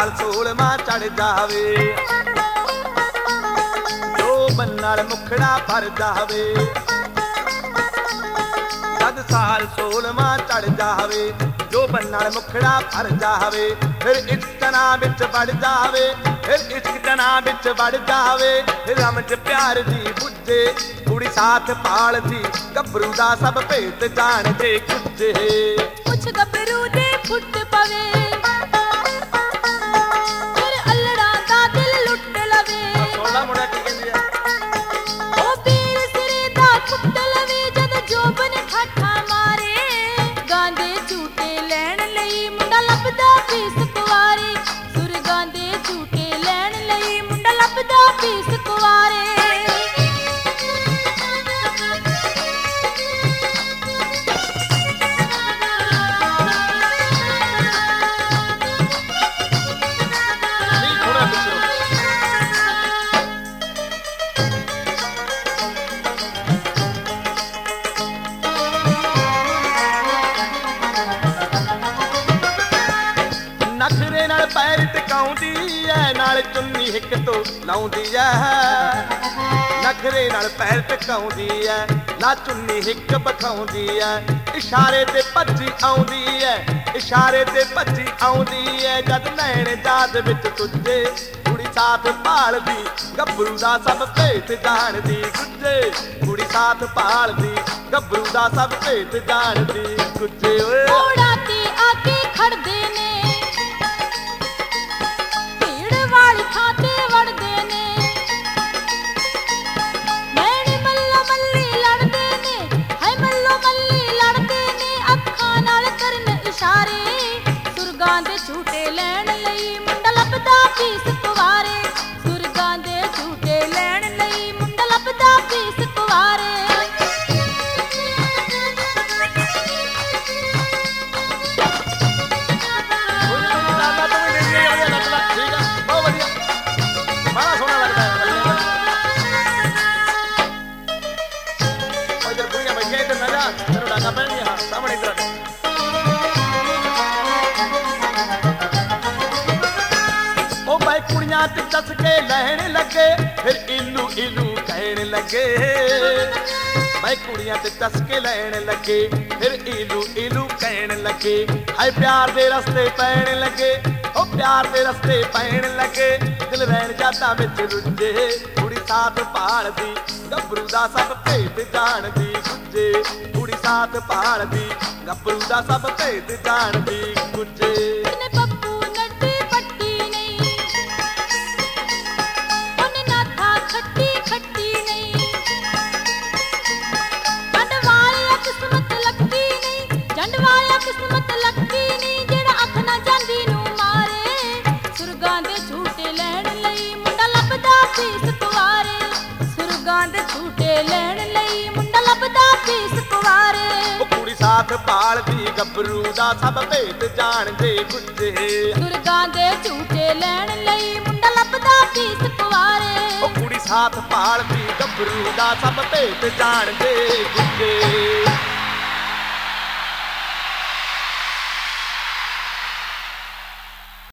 ਸਾਲ 16ਵਾਂ ਚੜ ਜਾਵੇ, ਜੋ ਬੰਨਣ ਮੁਖੜਾ ਭਰ ਜਾਵੇ। ਜਦ ਸਾਲ 16ਵਾਂ ਚੜ ਜਾਵੇ, ਜੋ ਬੰਨਣ ਮੁਖੜਾ ਭਰ ਜਾਵੇ, ਫਿਰ ਇਸ਼ਕਨਾ ਵਿੱਚ ਵੜ ਜਾਵੇ, ਫਿਰ ਇਸ਼ਕਨਾ ਵਿੱਚ ਵੜ ਜਾਵੇ। ਰਮਜ ਪਿਆਰ ਦੀ ਬੁੱਝੇ, ਕੁੜੀ ਸਾਥ ਪਾਲਦੀ, ਗੱਭਰੂ ਦਾ ਸਭ ਭੇਤ ਜਾਣਦੇ ਗੁੱਝੇ। ਕੁਛ ਗੱਭਰੂ ਦੇ ਫੁੱਟ ਪਵੇ, ਫਿਰ ਅਲੜਾ ਦਾ ਦਿਲ ਲੁੱਟ ਲਵੇ। ਸੋਲਾ ਮੁੰਡਾ ਕੀ ਕਹਿੰਦੀ ਆ? ਉਹ ਪੀਰ ਸਿਰੇ ਦਾ ਕੁੱਟ ਲਵੇ, ਜਦ ਜੋਬਨ ਠਾਠਾ ਮਾਰੇ। ਗਾਂਦੇ ਝੂਟੇ ਲੈਣ ਲਈ ਮੁੰਡਾ ਲੱਭਦਾ ਫੀਸ ਕੁਵਾਰੇ, ਸੁਰਗਾਂ ਦੇ ਝੂਟੇ ਲੈਣ ਲਈ ਮੁੰਡਾ ਲੱਭਦਾ ਫੀਸ ਕੁਵਾਰੇ। ਨਖਰੇ ਨਾਲ ਪੈਰ ਟਿਕਾਉਂਦੀ ਐ, ਨਾਲ ਚੁੰਨੀ ਹਿੱਕ ਤੋਂ ਲਾਉਂਦੀ ਐ। ਨਖਰੇ ਨਾਲ ਪੈਰ ਟਿਕਾਉਂਦੀ ਐ, ਨਾ ਚੁੰਨੀ ਹਿੱਕ ਬਖਾਉਂਦੀ ਐ। ਇਸ਼ਾਰੇ ਤੇ ਭੱਜੀ ਆਉਂਦੀ ਐ, ਇਸ਼ਾਰੇ ਤੇ ਭੱਜੀ ਆਉਂਦੀ ਐ। ਜਦ ਨੈਣ ਜਾਦ ਵਿੱਚ ਤੁਝੇ, ਕੁੜੀ ਸਾਥ ਭਾਲਦੀ, ਗੱਭਰੂ ਦਾ ਸਭ ਭੇਤ ਜਾਣਦੀ ਗੁੱਝੇ। ਕੁੜੀ ਸਾਥ ਭਾਲਦੀ, ਗੱਭਰੂ ਦਾ ਸਭ ਭੇਤ ਜਾਣਦੀ ਗੁੱਝੇ। ਓਏ ਮੋੜਾਂ ਤੇ ਆ ਕੇ ਖੜਦੇ ਨੇ, ਭੀੜ ਵਾਲੀ ਥਾਂ ਤੇ ਵੜਦੇ ਨੇ। ਨੈਣ ਮੱਲੋ ਮੱਲੀ ਲੜਦੇ ਨੇ, ਹਾਏ ਮੱਲੋ ਮੱਲੀ ਲੜਦੇ ਨੇ। ਅੱਖਾਂ ਨਾਲ ਕਰਨ ਇਸ਼ਾਰੇ, ਸੁਰਗਾਂ ਦੇ ਝੂਟੇ ਲੈਣ ਲਈ ਮੁੰਡਾ ਲੱਭਦਾ ਫੀਸ ਕੁਵਾਰੇ। ਸੁਰਗਾਂ ਦੇ ਝੂਟੇ ਲੈਣ ਲਈ ਮੁੰਡਾ ਲੱਭਦਾ ਫੀਸ ਕੁਵਾਰੇ। ਕੁੜੀਆਂ ਤੇ ਦੱਸ ਕੇ ਲੈਣ ਲੱਗੇ, ਫਿਰ ਇਲੂ ਇਲੂ ਕਹਿਣ ਲੱਗੇ। ਮੈਂ ਕੁੜੀਆਂ ਤੇ ਦੱਸ ਕੇ ਲੈਣ ਲੱਗੇ, ਫਿਰ ਇਲੂ ਇਲੂ ਕਹਿਣ ਲੱਗੇ। ਹਾਏ ਪਿਆਰ ਦੇ ਰਸਤੇ ਪੈਣ ਲੱਗੇ, ਉਹ ਪਿਆਰ ਦੇ ਰਸਤੇ ਪੈਣ ਲੱਗੇ। ਦਿਲ ਰਹਿਣ ਜਾਤਾਂ ਵਿੱਚ ਰੁੱਝੇ, ਕੁੜੀ ਸਾਥ ਭਾਲਦੀ, ਗੱਭਰੂ ਦਾ ਸਭ ਭੇਤ ਜਾਣਦੀ ਗੁੱਝੇ। ਕੁੜੀ ਸਾਥ ਭਾਲਦੀ, ਗੱਭਰੂ ਦਾ ਸਭ ਭੇਤ ਜਾਣਦੀ ਗੁੱਝੇ। ਕਿਸਮਤ ਲੱਕੀ ਨੀ, ਜਿਹੜਾ ਅੱਖ ਨਾ ਜਾਂਦੀ ਨੂੰ ਮਾਰੇ। ਸੁਰਗਾਂ ਦੇ ਝੂਟੇ ਲੈਣ ਲਈ ਮੁੰਡਾ ਲੱਭਦਾ ਫੀਸ ਕੁਵਾਰੇ। ਸੁਰਗਾਂ ਦੇ ਝੂਟੇ ਲੈਣ ਲਈ ਮੁੰਡਾ ਲੱਭਦਾ ਫੀਸ ਕੁਵਾਰੇ। ਉਹ ਕੁੜੀ ਸਾਥ ਭਾਲਦੀ, ਗੱਭਰੂ ਦਾ ਸਭ ਭੇਤ ਜਾਣਦੇ ਗੁੱਝੇ। ਸੁਰਗਾਂ ਦੇ ਝੂਟੇ ਲੈਣ ਲਈ ਮੁੰਡਾ ਲੱਭਦਾ ਫੀਸ ਕੁਵਾਰੇ। ਉਹ ਕੁੜੀ ਸਾਥ ਭਾਲਦੀ, ਗੱਭਰੂ ਦਾ ਸਭ ਭੇਤ ਜਾਣਦੇ ਗੁੱਝੇ।